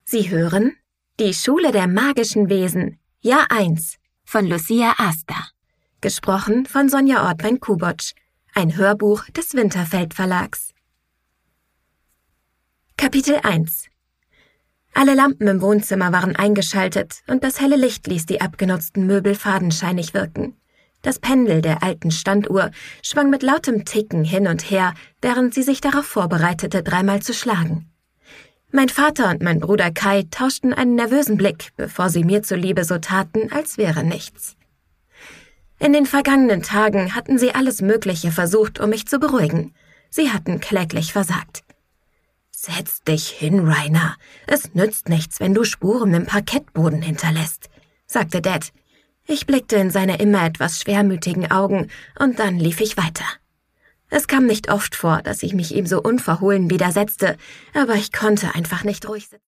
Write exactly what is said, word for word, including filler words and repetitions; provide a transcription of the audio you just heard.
Sie hören Die Schule der magischen Wesen, Jahr eins von Lucia Asta. Gesprochen von Sonja Ortwein-Kubotsch. Ein Hörbuch des Winterfeld Verlags. Kapitel eins. Alle Lampen im Wohnzimmer waren eingeschaltet und das helle Licht ließ die abgenutzten Möbel fadenscheinig wirken. Das Pendel der alten Standuhr schwang mit lautem Ticken hin und her, während sie sich darauf vorbereitete, dreimal zu schlagen. Mein Vater und mein Bruder Kai tauschten einen nervösen Blick, bevor sie mir zuliebe so taten, als wäre nichts. In den vergangenen Tagen hatten sie alles Mögliche versucht, um mich zu beruhigen. Sie hatten kläglich versagt. »Setz dich hin, Rainer. Es nützt nichts, wenn du Spuren im Parkettboden hinterlässt«, sagte Dad. Ich blickte in seine immer etwas schwermütigen Augen und dann lief ich weiter. Es kam nicht oft vor, dass ich mich ihm so unverhohlen widersetzte, aber ich konnte einfach nicht ruhig sitzen.